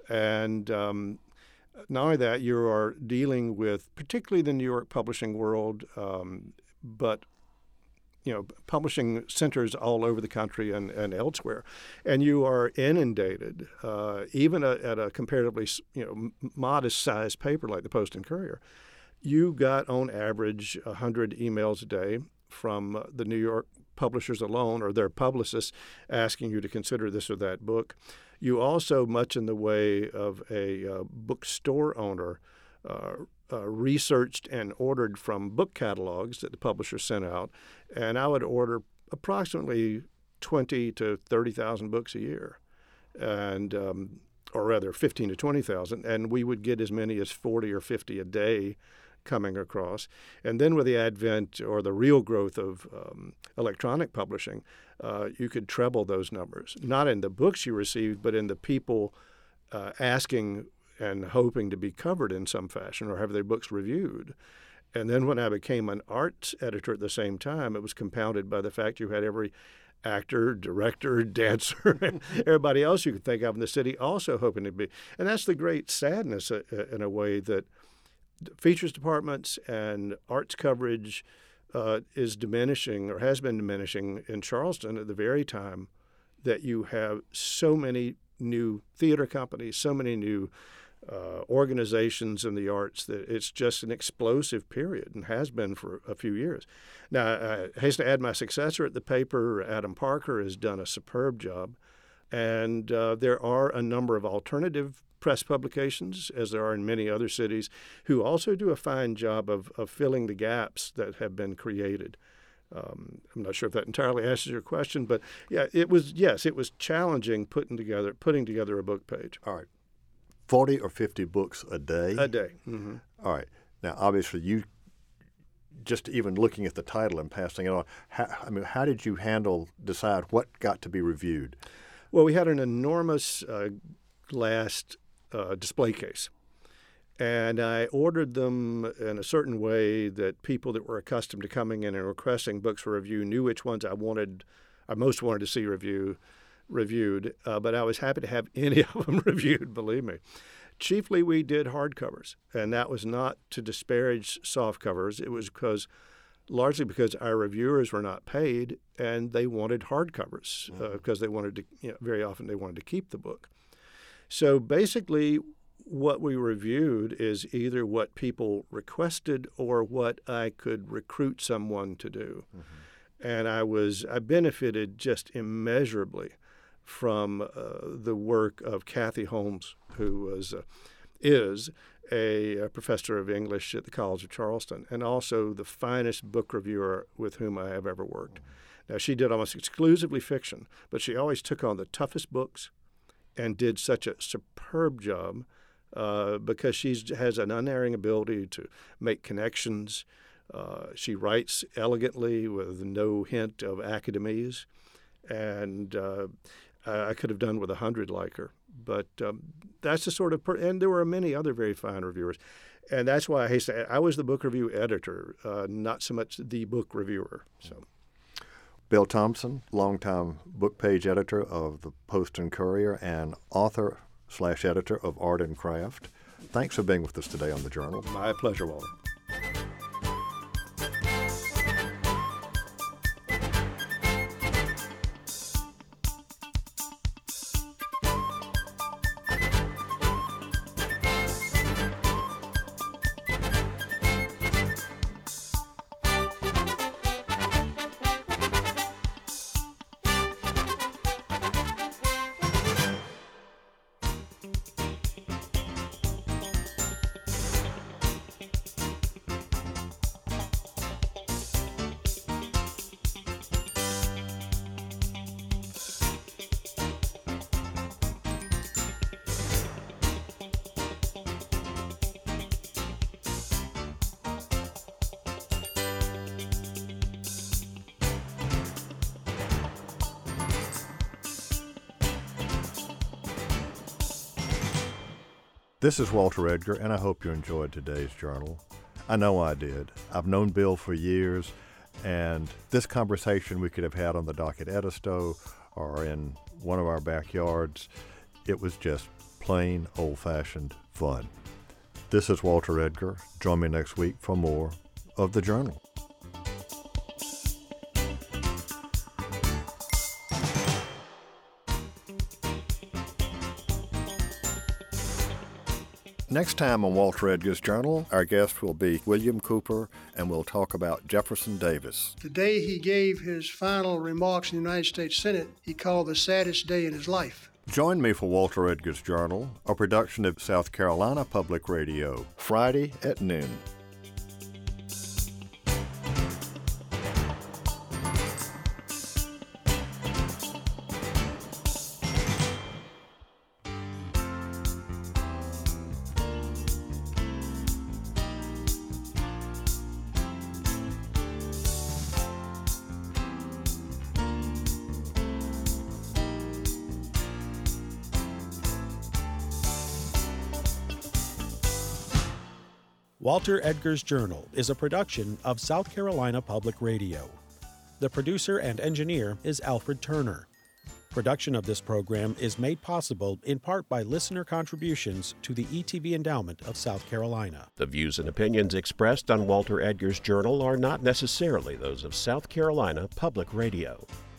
S3: And um, not only that, you are dealing with particularly the New York publishing world, um, but you know, publishing centers all over the country and, and elsewhere, and you are inundated, uh, even a, at a comparatively you know modest-sized paper like the Post and Courier. You got on average one hundred emails a day from the New York publishers alone, or their publicists, asking you to consider this or that book. You also, much in the way of a uh, bookstore owner, uh, Uh, researched and ordered from book catalogs that the publisher sent out, and I would order approximately twenty to thirty thousand books a year, and um, or rather fifteen to twenty thousand, and we would get as many as forty or fifty a day coming across. And then with the advent or the real growth of um, electronic publishing, uh, you could treble those numbers, not in the books you received, but in the people uh, asking and hoping to be covered in some fashion or have their books reviewed. And then when I became an arts editor at the same time, it was compounded by the fact you had every actor, director, dancer, everybody else you could think of in the city also hoping to be. And that's the great sadness uh, in a way, that features departments and arts coverage uh, is diminishing or has been diminishing in Charleston at the very time that you have so many new theater companies, so many new Uh, organizations in the arts, that it's just an explosive period and has been for a few years. Now, I hasten to add my successor at the paper, Adam Parker, has done a superb job. And uh, there are a number of alternative press publications, as there are in many other cities, who also do a fine job of, of filling the gaps that have been created. Um, I'm not sure if that entirely answers your question, but yeah, it was, yes, it was challenging putting together, putting together a book page.
S2: All right. forty or fifty books a day?
S3: A day. Mm-hmm.
S2: All right. Now, obviously, you just even looking at the title and passing it on, how, I mean, how did you handle, decide what got to be reviewed?
S3: Well, we had an enormous uh, glass uh, display case, and I ordered them in a certain way that people that were accustomed to coming in and requesting books for review knew which ones I wanted, I most wanted to see review. reviewed, uh, but I was happy to have any of them reviewed, believe me. Chiefly, we did hardcovers, and that was not to disparage soft covers. It was because, largely because our reviewers were not paid, and they wanted hardcovers mm-hmm. uh, because they wanted to, you know, very often they wanted to keep the book. So basically, what we reviewed is either what people requested or what I could recruit someone to do. Mm-hmm. And I was, I benefited just immeasurably from uh, the work of Kathy Holmes, who was, uh, is a, a professor of English at the College of Charleston, and also the finest book reviewer with whom I have ever worked. Now, she did almost exclusively fiction, but she always took on the toughest books and did such a superb job uh, because she has an unerring ability to make connections. Uh, she writes elegantly with no hint of academies, and uh, I could have done with a hundred like her. But um, that's the sort of per- – and there were many other very fine reviewers. And that's why I hate to say I was the book review editor, uh, not so much the book reviewer. So,
S2: Bill Thompson, longtime book page editor of the Post and Courier and author slash editor of Art and Craft. Thanks for being with us today on The Journal.
S3: My pleasure, Walter.
S2: This is Walter Edgar, and I hope you enjoyed today's journal. I know I did. I've known Bill for years, and this conversation we could have had on the dock at Edisto or in one of our backyards. It was just plain old-fashioned fun. This is Walter Edgar. Join me next week for more of the Journal. Next time on Walter Edgar's Journal, our guest will be William Cooper, and we'll talk about Jefferson Davis.
S4: The day he gave his final remarks in the United States Senate, he called the saddest day in his life.
S2: Join me for Walter Edgar's Journal, a production of South Carolina Public Radio, Friday at noon.
S1: Walter Edgar's Journal is a production of South Carolina Public Radio. The producer and engineer is Alfred Turner. Production of this program is made possible in part by listener contributions to the E T V Endowment of South Carolina. The views and opinions expressed on Walter Edgar's Journal are not necessarily those of South Carolina Public Radio.